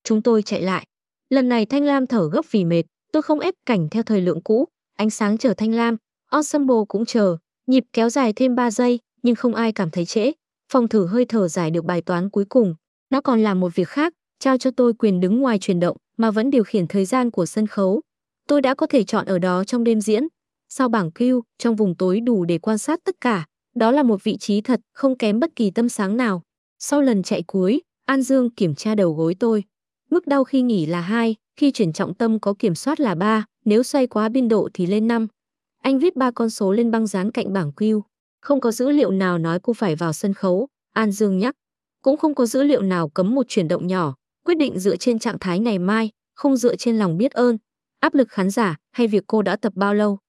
Chúng tôi chạy lại. Lần này Thanh Lam thở gấp vì mệt, tôi không ép cảnh theo thời lượng cũ, ánh sáng chờ Thanh Lam, ensemble cũng chờ, nhịp kéo dài thêm 3 giây, nhưng không ai cảm thấy trễ. Phòng thử hơi thở giải được bài toán cuối cùng. Nó còn làm một việc khác, trao cho tôi quyền đứng ngoài chuyển động mà vẫn điều khiển thời gian của sân khấu. Tôi đã có thể chọn ở đó trong đêm diễn. Sau bảng Q, trong vùng tối đủ để quan sát tất cả, đó là một vị trí thật, không kém bất kỳ tâm sáng nào. Sau lần chạy cuối, An Dương kiểm tra đầu gối tôi. Mức đau khi nghỉ là 2, khi chuyển trọng tâm có kiểm soát là 3, nếu xoay quá biên độ thì lên 5. Anh viết 3 con số lên băng dán cạnh bảng Q. Không có dữ liệu nào nói cô phải vào sân khấu, An Dương nhắc. Cũng không có dữ liệu nào cấm một chuyển động nhỏ, quyết định dựa trên trạng thái ngày mai, không dựa trên lòng biết ơn, áp lực khán giả hay việc cô đã tập bao lâu.